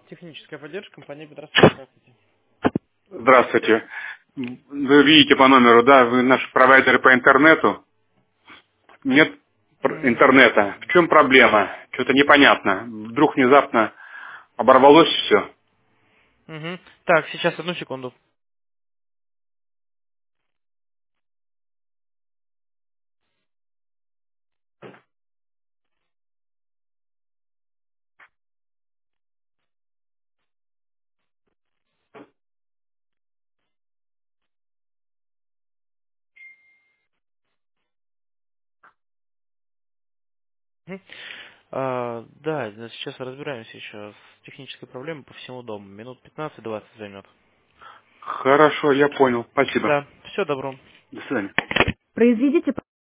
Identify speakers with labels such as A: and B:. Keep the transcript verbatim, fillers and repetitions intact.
A: Техническая поддержка, компания Петросвет. Здравствуйте.
B: Здравствуйте. Вы видите по номеру, да, вы наш провайдер по интернету. Нет пр-
A: М,
B: интернета. В чем проблема? Что-то непонятно. Вдруг внезапно оборвалось все.
A: мгм. Так, сейчас одну секунду. Мгм. А, да, значит, сейчас разбираемся еще с технической проблемой по всему дому. Минут пятнадцать-двадцать займет.
B: Хорошо, я понял. Спасибо.
A: Да, все, добро.
B: До свидания.
C: Произведите